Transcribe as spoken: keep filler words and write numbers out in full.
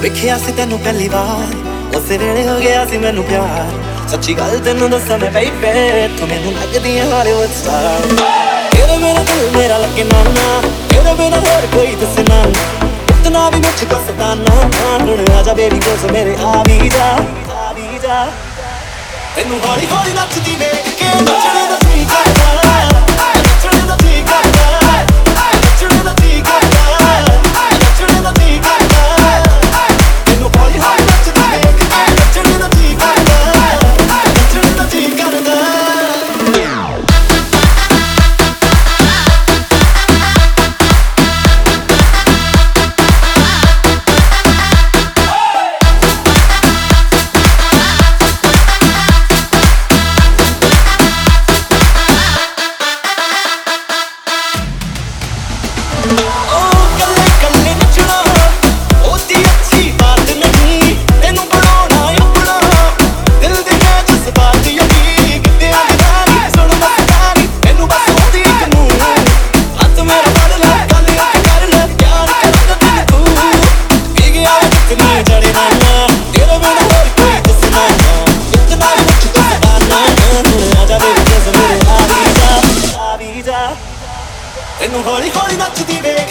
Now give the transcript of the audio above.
देखिया सी तेनू पहली बार, उस वेले हो गया सी मैनू प्यार। सच्ची गल तेनू दसां मैं बेबे, तू मैनू लगदी है हॉलीवुड स्टार। तेरे बिना दिल मेरा लगे ना ना, तेरे बिना होर कोई दसे ना, इतना भी मुझको सताना। हुण आजा बेबी क्लोज मेरे आ भी जा, आ भी जा। तेनू हौली हौली नचदी वेख के नचने दा जी करदा, नचने दा जी करदा, नचने दा जी करदा, नचने दा जी करदा। तेनू हौली हौली नचदी वेख के नचने दा जी करदा, नचने दा जी करदा। तेनू हौली हौली नचदी वेख